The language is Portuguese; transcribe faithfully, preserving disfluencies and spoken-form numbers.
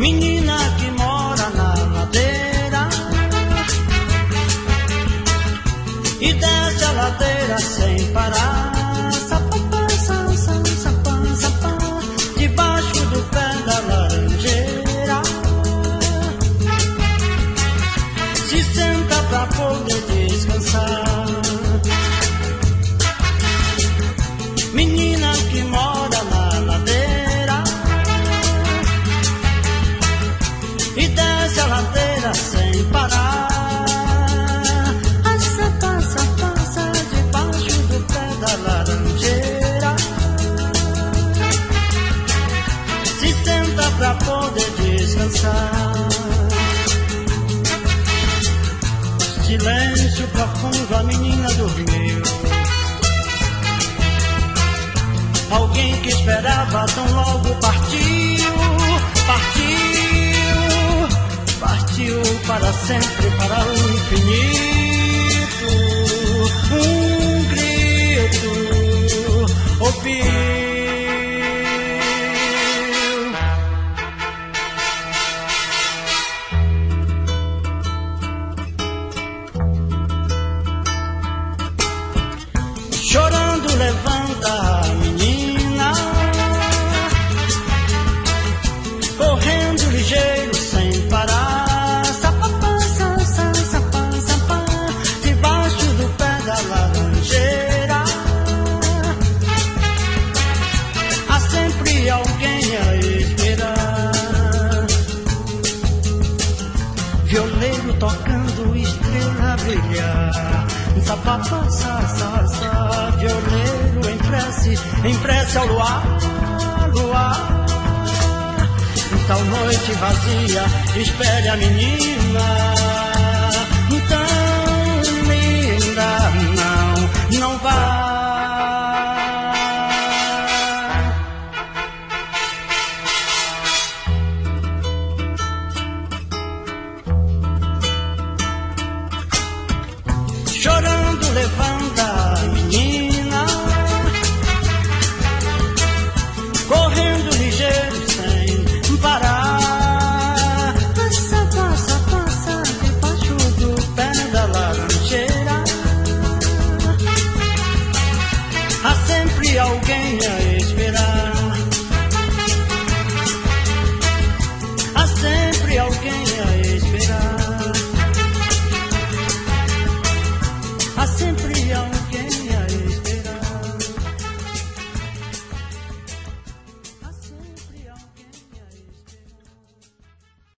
menina que mora na ladeira e desce a ladeira sem parar. Sapapá, sa, sa, sapá, sapá, debaixo do pé da laranjeira. Se senta pra poder descansar. Menina que mora na ladeira e desce a ladeira sem parar. Passa, passa, passa debaixo do pé da laranjeira. Se senta pra poder descansar. Silêncio profundo, a menina dormiu. Alguém que esperava tão logo partiu, partiu, partiu para sempre, para o infinito. Um grito ouviu. Chorando levanta a menina, correndo ligeiro sem parar. Sapapá, sa, sa, sapá, sapá, debaixo do pé da laranjeira. Há sempre alguém a esperar. Violeiro tocando, estrela a brilhar. Sapapá, sa, sa, sa, violeiro em prece, em prece ao luar, luar. Tal noite vazia, espere a menina, tão linda, não, não vá. Chorando levanta a menina, correndo ligeiro sem parar. Passa, passa, passa debaixo do pé da laranjeira. Há sempre alguém aí